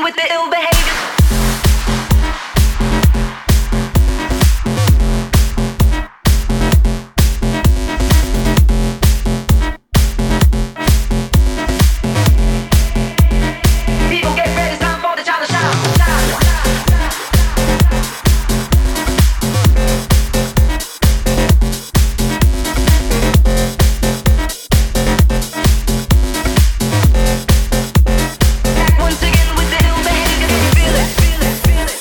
with the ill behavior. People get ready, it's time for the child to shout. Back once again with the ill behavior. Can you feel it? Feel it? Feel it?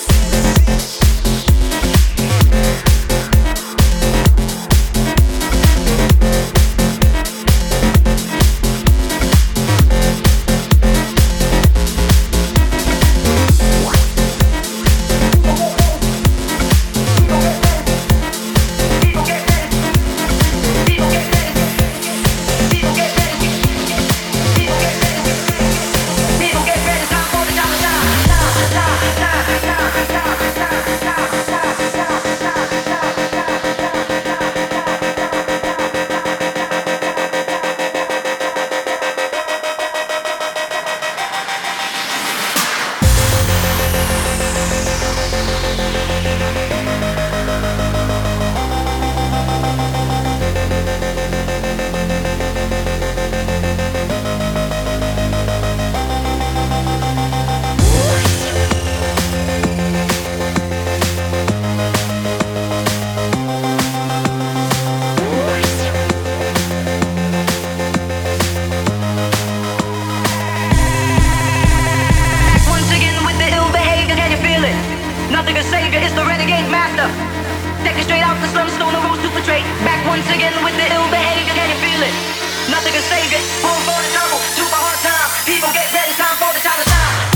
People get ready. People get ready. People get ready. People get ready. People get ready. Time for the child to shout. Back once again with the ill behavior. Can you feel it? Nothing can save you. It's the renegade master. Take it straight out the slums, stone the rules to portray. Back once again with the ill behavior. Can you feel it? Nothing can save you. Home for the trouble, super hard time. People get ready. Time for the child to shine.